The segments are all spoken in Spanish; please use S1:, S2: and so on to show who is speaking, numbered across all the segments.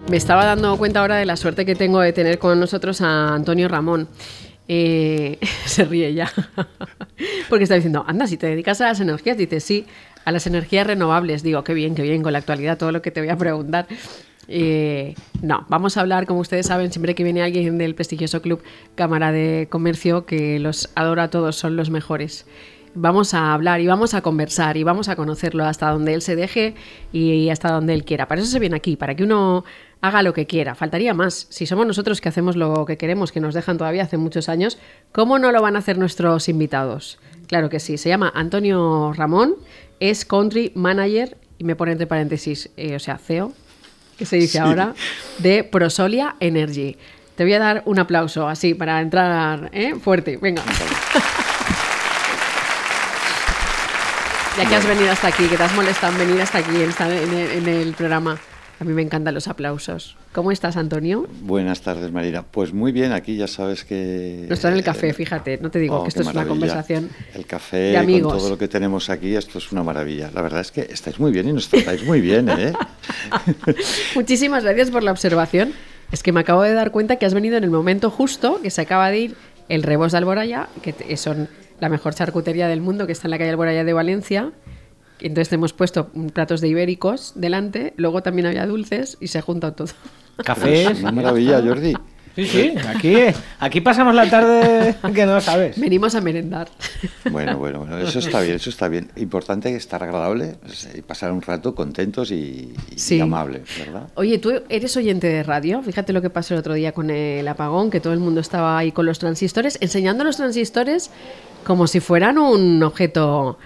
S1: Me estaba dando cuenta ahora de la suerte que tengo de tener con nosotros a Antonio Ramón. Se ríe ya. Porque está diciendo, anda, si te dedicas a las energías, dices sí, a las energías renovables. Digo, qué bien, con la actualidad, todo lo que te voy a preguntar. No, vamos a hablar, como ustedes saben, siempre que viene alguien del prestigioso Club Cámara de Comercio, que los adoro a todos, son los mejores. Vamos a hablar y vamos a conversar y vamos a conocerlo hasta donde él se deje y hasta donde él quiera. Para eso se viene aquí, para que uno haga lo que quiera. Faltaría más. Si somos nosotros que hacemos lo que queremos, que nos dejan todavía hace muchos años, ¿cómo no lo van a hacer nuestros invitados? Claro que sí. Se llama Antonio Ramón, es Country Manager, y me pone entre paréntesis, CEO, que se dice ahora, de Prosolia Energy. Te voy a dar un aplauso, así, para entrar fuerte. Venga. Ya que has venido hasta aquí, que te has molestado en venir hasta aquí, en el programa. A mí me encantan los aplausos. ¿Cómo estás, Antonio?
S2: Buenas tardes, Marina. Pues muy bien, aquí ya sabes que...
S1: No está en el café, fíjate. No te digo que esto es una conversación
S2: el café,
S1: de amigos.
S2: Con todo lo que tenemos aquí, esto es una maravilla. La verdad es que estáis muy bien y nos tratáis muy bien, ¿eh?
S1: Muchísimas gracias por la observación. Es que me acabo de dar cuenta que has venido en el momento justo que se acaba de ir el Rebós de Alboraya, que son la mejor charcutería del mundo, que está en la calle Alboraya de Valencia. Entonces te hemos puesto platos de ibéricos delante, luego también había dulces y se ha juntado todo.
S2: Cafés. Es una maravilla, Jordi.
S3: Sí, aquí pasamos la tarde que no sabes.
S1: Venimos a merendar.
S2: Bueno, eso está bien. Importante estar agradable y pasar un rato contentos y amables, ¿verdad?
S1: Oye, tú eres oyente de radio. Fíjate lo que pasó el otro día con el apagón, que todo el mundo estaba ahí con los transistores, enseñando los transistores como si fueran un objeto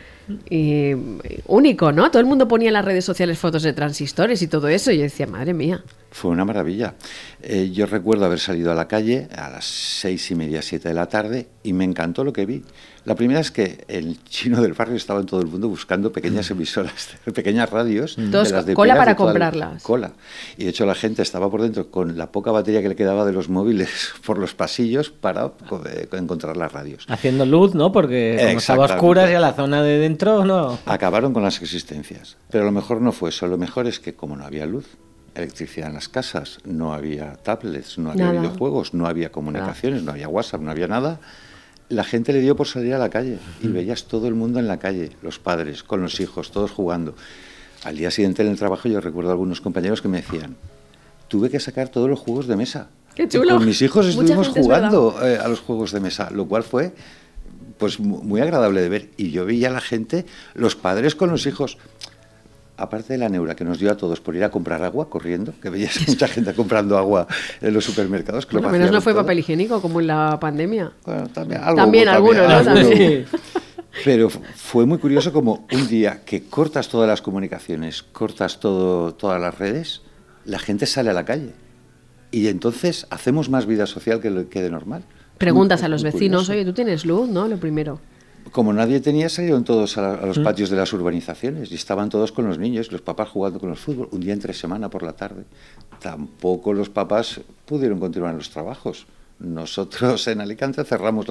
S1: único, ¿no? Todo el mundo ponía en las redes sociales fotos de transistores y todo eso, y yo decía, madre mía.
S2: Fue una maravilla. Yo recuerdo haber salido a la calle a las 6:30, 7 de la tarde, y me encantó lo que vi. La primera es que el chino del barrio estaba en todo el mundo buscando pequeñas emisoras, pequeñas radios.
S1: Todos de las de cola para comprarlas.
S2: Cola. Y de hecho la gente estaba por dentro con la poca batería que le quedaba de los móviles por los pasillos para encontrar las radios.
S3: Haciendo luz, ¿no? Porque como estaba oscuras y a la zona de dentro, no.
S2: Acabaron con las existencias. Pero lo mejor no fue eso. Lo mejor es que como no había luz, electricidad en las casas, no había tablets, no había videojuegos, no había comunicaciones, no había WhatsApp, no había nada, la gente le dio por salir a la calle y veías todo el mundo en la calle, los padres, con los hijos, todos jugando. Al día siguiente en el trabajo yo recuerdo a algunos compañeros que me decían, tuve que sacar todos los juegos de mesa.
S1: ¡Qué chulo!
S2: Y con mis hijos estuvimos jugando a los juegos de mesa, lo cual fue pues muy agradable de ver. Y yo veía a la gente, los padres con los hijos. Aparte de la neura que nos dio a todos por ir a comprar agua corriendo, que veías mucha gente comprando agua en los supermercados. Que
S1: bueno, al menos no fue papel higiénico como en la pandemia.
S2: Bueno, también
S1: algunos, ¿no? También.
S2: Pero fue muy curioso como un día que cortas todas las comunicaciones, cortas todas las redes, la gente sale a la calle. Y entonces hacemos más vida social que de normal.
S1: Preguntas a los vecinos, oye, ¿tú tienes luz? ¿No? Lo primero.
S2: Como nadie tenía, salieron todos a los patios de las urbanizaciones y estaban todos con los niños, los papás jugando con el fútbol, un día entre semana por la tarde. Tampoco los papás pudieron continuar los trabajos. Nosotros en Alicante cerramos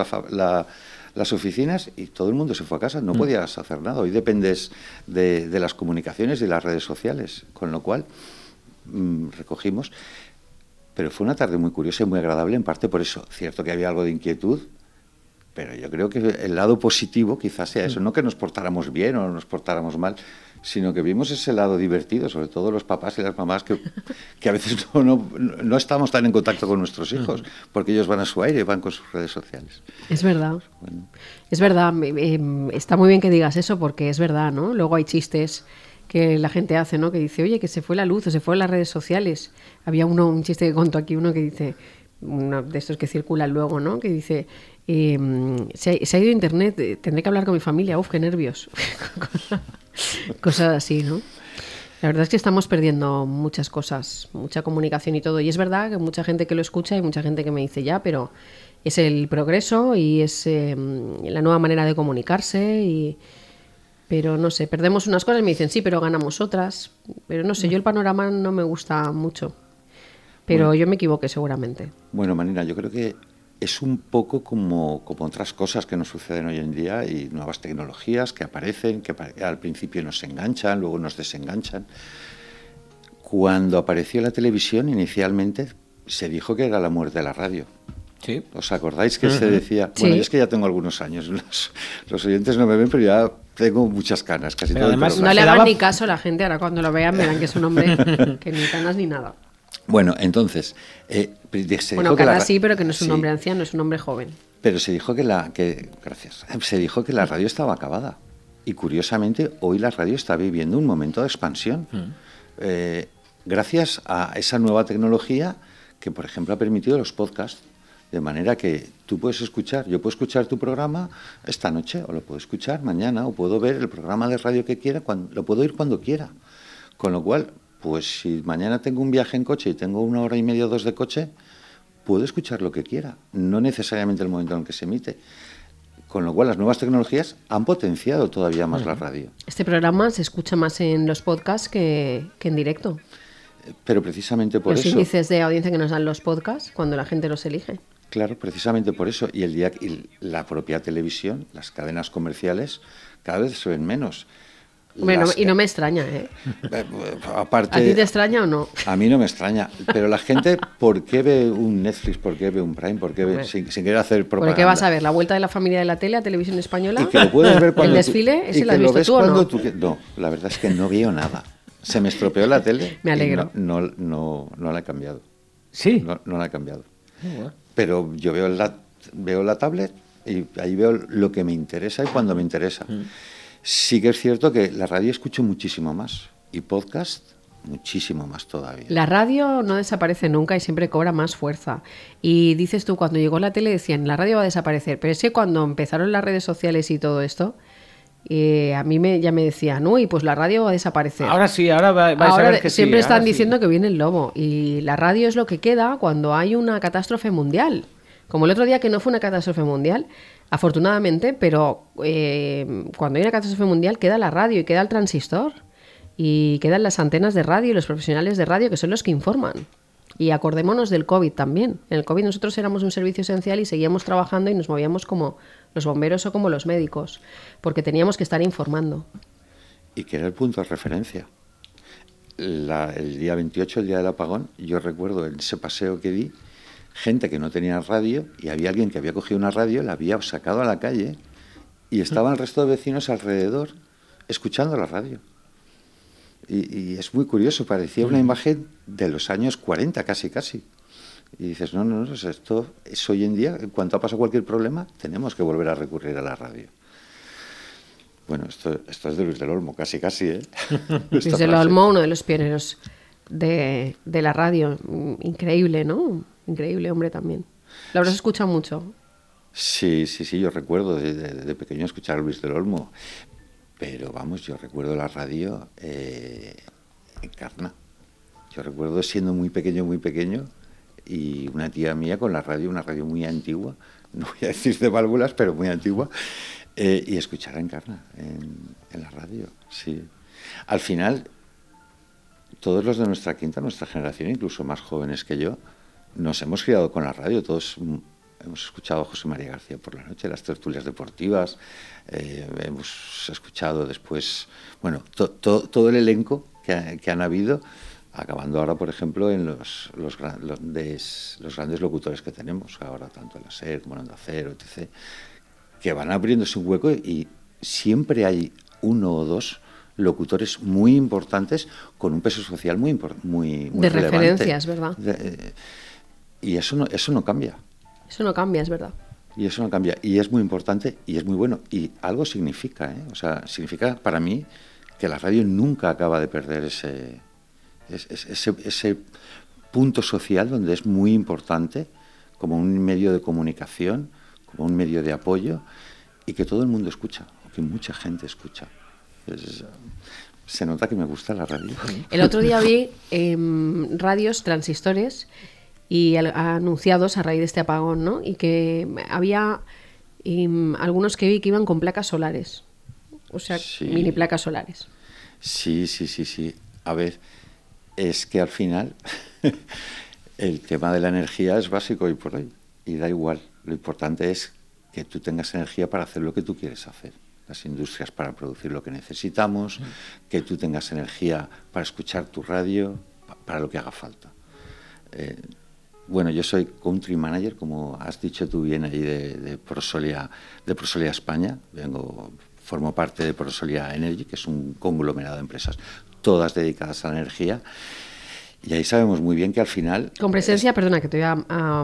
S2: las oficinas y todo el mundo se fue a casa, no podías hacer nada. Hoy dependes de las comunicaciones y de las redes sociales, con lo cual recogimos. Pero fue una tarde muy curiosa y muy agradable, en parte por eso. Cierto que había algo de inquietud, pero yo creo que el lado positivo quizás sea eso, no que nos portáramos bien o nos portáramos mal, sino que vimos ese lado divertido, sobre todo los papás y las mamás que a veces no estamos tan en contacto con nuestros hijos, porque ellos van a su aire, van con sus redes sociales.
S1: Es verdad. Bueno. Es verdad, está muy bien que digas eso, porque es verdad, ¿no? Luego hay chistes que la gente hace, ¿no? Que dice, oye, que se fue la luz o se fueron las redes sociales. Había un chiste que contó aquí, uno que dice, uno de estos que circulan luego, ¿no? Que dice, se ha ido internet, tendré que hablar con mi familia, qué nervios. Cosas así, ¿no? La verdad es que estamos perdiendo muchas cosas, mucha comunicación y todo. Y es verdad que mucha gente que lo escucha y mucha gente que me dice ya, pero es el progreso y es la nueva manera de comunicarse. Pero no sé, perdemos unas cosas y me dicen sí, pero ganamos otras. Pero no sé, yo el panorama no me gusta mucho. Pero yo me equivoqué seguramente.
S2: Bueno, Marina, yo creo que es un poco como otras cosas que nos suceden hoy en día y nuevas tecnologías que aparecen, que al principio nos enganchan, luego nos desenganchan. Cuando apareció la televisión, inicialmente se dijo que era la muerte de la radio.
S3: Sí.
S2: ¿Os acordáis que se decía? Bueno,
S1: Sí.
S2: yo es que ya tengo algunos años. Los oyentes no me ven, pero ya tengo muchas canas, casi
S3: Pero
S2: todo el
S3: además
S2: programa.
S1: No le
S3: se
S1: hagan
S3: daba-
S1: ni caso a la gente, ahora cuando lo vean verán que es un hombre que ni canas ni nada.
S2: Bueno, entonces, se
S1: Bueno,
S2: dijo que
S1: canas sí, pero que no es un
S2: sí,
S1: hombre anciano, es un hombre joven.
S2: pero se dijo gracias, se dijo que la radio estaba acabada. Y curiosamente, hoy la radio está viviendo un momento de expansión. Gracias a esa nueva tecnología que, por ejemplo, ha permitido los podcasts. De manera que tú puedes escuchar, yo puedo escuchar tu programa esta noche, o lo puedo escuchar mañana, o puedo ver el programa de radio que quiera, lo puedo ir cuando quiera. Con lo cual, pues si mañana tengo un viaje en coche y tengo 1 hora y media o 2 de coche, puedo escuchar lo que quiera, no necesariamente el momento en que se emite. Con lo cual, las nuevas tecnologías han potenciado todavía más la radio.
S1: Este programa se escucha más en los podcasts que en directo.
S2: Pero precisamente por
S1: Los
S2: eso...
S1: índices de audiencia que nos dan los podcasts cuando la gente los elige.
S2: Claro, precisamente por eso. Y la propia televisión, las cadenas comerciales, cada vez se ven menos.
S1: Bueno, y no me extraña, ¿eh?
S2: Aparte,
S1: ¿A ti te extraña o no?
S2: A mí no me extraña. Pero la gente, ¿por qué ve un Netflix? ¿Por qué ve un Prime? ¿Por qué ve,
S1: Hombre.
S2: sin querer hacer propaganda?
S1: ¿Por qué vas a ver? ¿La vuelta de la familia de la tele a Televisión Española?
S2: Y que lo puedes ver cuando
S1: ¿El desfile?
S2: tú,
S1: ¿Ese
S2: y
S1: lo has
S2: que
S1: visto
S2: ves
S1: tú o
S2: cuando
S1: no?
S2: tú no, la verdad es que no veo nada. Se me estropeó la tele.
S1: Me alegro.
S2: Y no la he cambiado.
S3: Sí.
S2: No la he cambiado.
S3: Bueno.
S2: Pero yo veo la tablet y ahí veo lo que me interesa y cuando me interesa. Sí que es cierto que la radio escucho muchísimo más y podcast muchísimo más todavía.
S1: La radio no desaparece nunca y siempre cobra más fuerza. Y dices tú, cuando llegó la tele decían, la radio va a desaparecer. Pero es que cuando empezaron las redes sociales y todo esto, a mí ya me decían, uy, pues la radio va a desaparecer.
S3: Ahora sí, ahora vais a
S1: Ahora
S3: ver que sí.
S1: siempre están
S3: ahora sí.
S1: diciendo que viene el lobo. Y la radio es lo que queda cuando hay una catástrofe mundial. Como el otro día que no fue una catástrofe mundial, afortunadamente, pero cuando hay una catástrofe mundial queda la radio y queda el transistor. Y quedan las antenas de radio y los profesionales de radio que son los que informan. Y acordémonos del COVID también. En el COVID nosotros éramos un servicio esencial y seguíamos trabajando y nos movíamos como los bomberos o como los médicos, porque teníamos que estar informando.
S2: Y que era el punto de referencia. El día 28, el día del apagón, yo recuerdo en ese paseo que di, gente que no tenía radio y había alguien que había cogido una radio, la había sacado a la calle y estaban el resto de vecinos alrededor escuchando la radio. Y es muy curioso, parecía una imagen de los años 40 casi. Y dices, no, esto es hoy en día, en cuanto ha pasado cualquier problema, tenemos que volver a recurrir a la radio. Bueno, esto es de Luis del Olmo, casi, ¿eh?
S1: Luis del Olmo, uno de los pioneros de la radio. Increíble, ¿no? Increíble hombre también. ¿Lo habrás escuchado mucho?
S2: Sí, yo recuerdo de pequeño escuchar a Luis del Olmo. Pero vamos, yo recuerdo la radio en Carna. Yo recuerdo siendo muy pequeño, y una tía mía con la radio, una radio muy antigua, no voy a decir de válvulas, pero muy antigua, y escuchar en Carna, en la radio, sí. Al final, todos los de nuestra generación, incluso más jóvenes que yo, nos hemos criado con la radio, todos hemos escuchado a José María García por la noche, las tertulias deportivas, hemos escuchado después, bueno, todo el elenco que han habido, acabando ahora, por ejemplo, en los grandes locutores que tenemos ahora, tanto en la SER como en Onda Cero, etc., que van abriéndose un hueco y siempre hay 1 o 2 locutores muy importantes con un peso social muy
S1: de
S2: relevante.
S1: referencias, ¿verdad?
S2: Y eso no cambia.
S1: Eso no cambia, es verdad.
S2: Y eso no cambia. Y es muy importante y es muy bueno. Y algo significa, ¿eh? O sea, significa para mí que la radio nunca acaba de perder ese punto social donde es muy importante como un medio de comunicación, como un medio de apoyo y que todo el mundo escucha, o que mucha gente escucha. Se nota que me gusta la radio.
S1: El otro día vi radios transistores y anunciados a raíz de este apagón, ¿no? Y que había algunos que vi que iban con placas solares, o sea,
S2: Sí.
S1: mini placas solares.
S2: Sí. A ver, es que al final el tema de la energía es básico hoy por hoy y da igual. Lo importante es que tú tengas energía para hacer lo que tú quieres hacer. Las industrias para producir lo que necesitamos, que tú tengas energía para escuchar tu radio, para lo que haga falta. Bueno, yo soy country manager, como has dicho tú bien ahí, de Prosolia España. Formo parte de Prosolia Energy, que es un conglomerado de empresas, todas dedicadas a la energía. Y ahí sabemos muy bien que al final...
S1: Con presencia, perdona, que te voy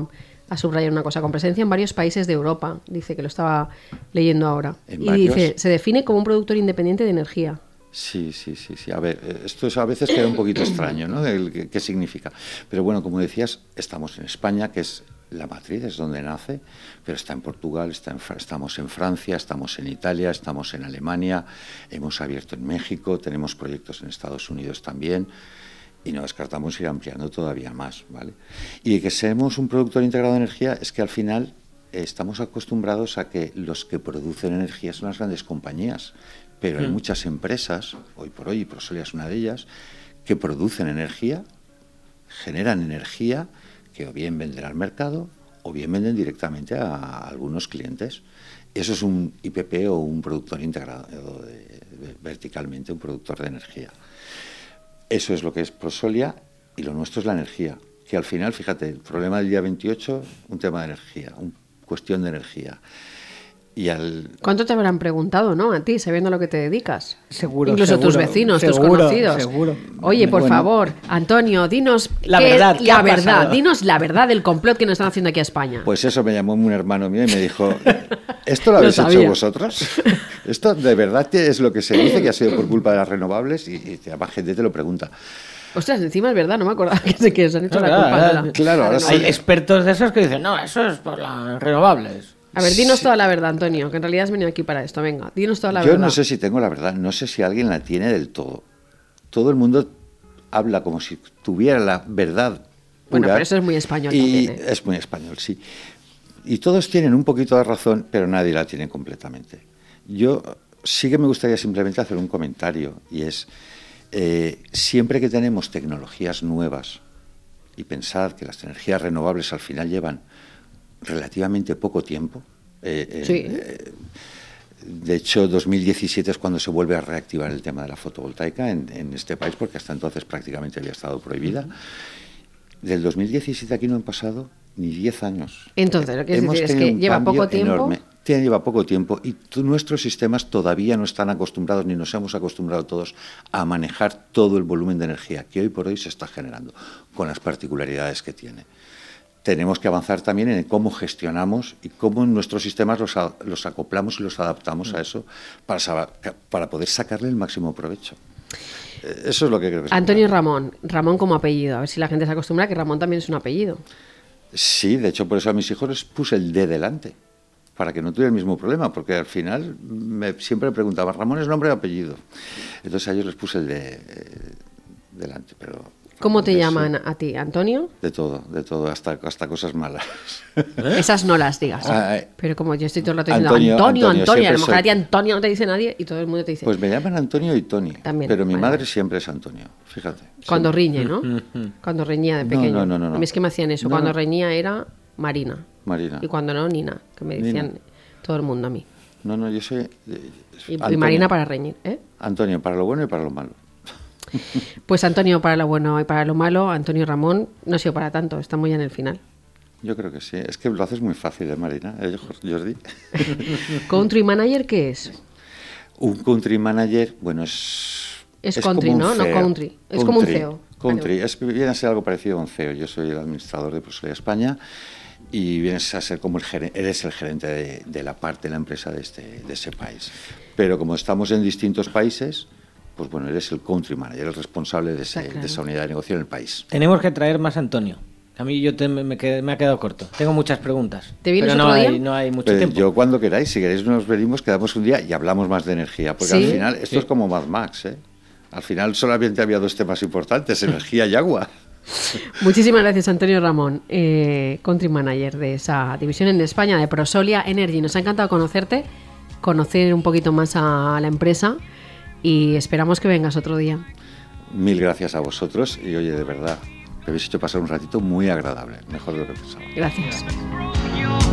S1: a subrayar una cosa, con presencia en varios países de Europa, dice, que lo estaba leyendo ahora. Y dice, se define como un productor independiente de energía.
S2: Sí. A ver, esto a veces queda un poquito extraño, ¿no? ¿Qué significa? Pero bueno, como decías, estamos en España, que es la matriz, es donde nace, pero está en Portugal, estamos en Francia, estamos en Italia, estamos en Alemania, hemos abierto en México, tenemos proyectos en Estados Unidos también, y no descartamos ir ampliando todavía más, ¿vale? Y de que seamos un productor integrado de energía es que al final estamos acostumbrados a que los que producen energía son las grandes compañías. Pero hay muchas empresas, hoy por hoy, y Prosolia es una de ellas, que producen energía, generan energía que o bien venden al mercado o bien venden directamente a algunos clientes. Eso es un IPP o un productor integrado verticalmente, un productor de energía. Eso es lo que es Prosolia, y lo nuestro es la energía. Que al final, fíjate, el problema del día 28, un tema de energía, una cuestión de energía.
S1: ¿Cuánto te habrán preguntado, no? A ti, sabiendo a lo que te dedicas.
S3: Seguro.
S1: Incluso tus vecinos, tus conocidos.
S3: Seguro.
S1: Oye, por favor, Antonio, dinos
S3: la verdad.
S1: Dinos la verdad del complot que nos están haciendo aquí a España.
S2: Pues eso me llamó un hermano mío y me dijo, ¿esto lo habéis hecho vosotros? ¿Esto de verdad es lo que se dice que ha sido por culpa de las renovables? Y además gente te lo pregunta.
S1: Ostras, encima es verdad, no me acordaba que se han hecho la culpa.
S2: Claro, ahora
S3: hay expertos de esos que dicen, no, eso es por las renovables.
S1: A ver, dinos toda la verdad, Antonio, que en realidad has venido aquí para esto. Venga, dinos toda la verdad.
S2: Yo no sé si tengo la verdad, no sé si alguien la tiene del todo. Todo el mundo habla como si tuviera la verdad pura.
S1: Bueno, pero eso es muy español también, ¿eh?
S2: Es muy español, sí. Y todos tienen un poquito de razón, pero nadie la tiene completamente. Yo sí que me gustaría simplemente hacer un comentario, y es, siempre que tenemos tecnologías nuevas, y pensad que las energías renovables al final llevan relativamente poco tiempo.
S1: Sí.
S2: De hecho, 2017 es cuando se vuelve a reactivar el tema de la fotovoltaica en este país, porque hasta entonces prácticamente había estado prohibida. Del 2017 aquí no han pasado ni 10 años.
S1: Entonces, lo que es decir es que lleva poco tiempo.
S2: Enorme. Lleva poco tiempo y nuestros sistemas todavía no están acostumbrados, ni nos hemos acostumbrado todos a manejar todo el volumen de energía que hoy por hoy se está generando, con las particularidades que tiene. Tenemos que avanzar también en cómo gestionamos y cómo en nuestros sistemas los acoplamos y los adaptamos a eso para poder sacarle el máximo provecho. Eso es lo que creo que es.
S1: Antonio Ramón como apellido. A ver si la gente se acostumbra a que Ramón también es un apellido.
S2: Sí, de hecho por eso a mis hijos les puse el D delante, para que no tuviera el mismo problema, porque al final siempre me preguntaba, ¿Ramón es nombre o apellido? Entonces a ellos les puse el D delante, pero...
S1: ¿Cómo te llaman a ti? ¿Antonio?
S2: De todo, hasta cosas malas.
S1: Esas no las digas. Pero como yo estoy todo el rato diciendo Antonio, a lo mejor a ti Antonio no te dice nadie y todo el mundo te dice...
S2: Pues me llaman Antonio y Tony, también, pero mi madre siempre es Antonio, fíjate.
S1: Cuando riñe, ¿no? Cuando reñía de pequeño.
S2: No.
S1: A mí es que me hacían eso. Cuando reñía era Marina.
S2: Y
S1: cuando no, Nina, que me decían todo el mundo a mí.
S2: No, yo soy...
S1: Y Marina para reñir, ¿eh?
S2: Antonio, para lo bueno y para lo malo.
S1: Pues Antonio para lo bueno y para lo malo, Antonio Ramón no ha sido para tanto, estamos ya en el final.
S2: Yo creo que sí, es que lo haces muy fácil, Marina, Jordi.
S1: ¿Country manager qué es?
S2: Un country manager, bueno, es
S1: country,
S2: como
S1: ¿no? No country, es como un CEO.
S2: Country, viene a ser algo parecido a un CEO. Yo soy el administrador de Prosolia España y vienes a ser como eres el gerente de la parte de la empresa de ese país. Pero como estamos en distintos países, pues bueno, eres el country manager, el responsable de esa unidad de negocio en el país.
S3: Tenemos que traer más a Antonio. A mí me ha quedado corto. Tengo muchas preguntas.
S1: ¿Te vienes
S3: pero
S1: otro día?
S3: No hay mucho tiempo.
S2: Yo cuando queráis, si queréis nos venimos, quedamos un día y hablamos más de energía. Porque al final esto es como Mad Max, ¿eh? Al final solamente había dos temas importantes, energía y agua.
S1: Muchísimas gracias, Antonio Ramón, country manager de esa división en España de Prosolia Energy. Nos ha encantado conocerte, conocer un poquito más a la empresa y esperamos que vengas otro día.
S2: Mil gracias a vosotros y oye, de verdad, me habéis hecho pasar un ratito muy agradable, mejor de lo que pensaba.
S1: Gracias.